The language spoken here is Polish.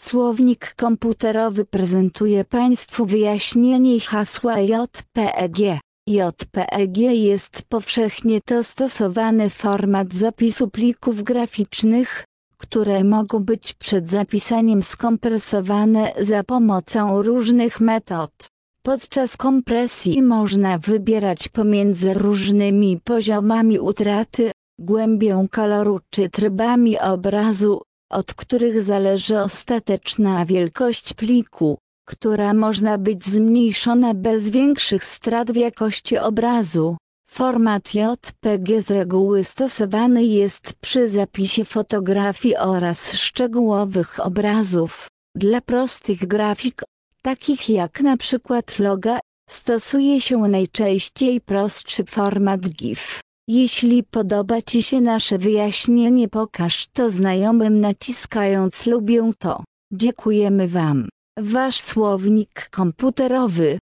Słownik komputerowy prezentuje Państwu wyjaśnienie hasła JPEG. JPEG jest powszechnie stosowany format zapisu plików graficznych, które mogą być przed zapisaniem skompresowane za pomocą różnych metod. Podczas kompresji można wybierać pomiędzy różnymi poziomami utraty, głębią koloru czy trybami obrazu, od których zależy ostateczna wielkość pliku, która można być zmniejszona bez większych strat w jakości obrazu. Format JPG z reguły stosowany jest przy zapisie fotografii oraz szczegółowych obrazów. Dla prostych grafik, takich jak na przykład loga, stosuje się najczęściej prostszy format GIF. Jeśli podoba Ci się nasze wyjaśnienie, pokaż to znajomym naciskając lubię to. Dziękujemy Wam. Wasz słownik komputerowy.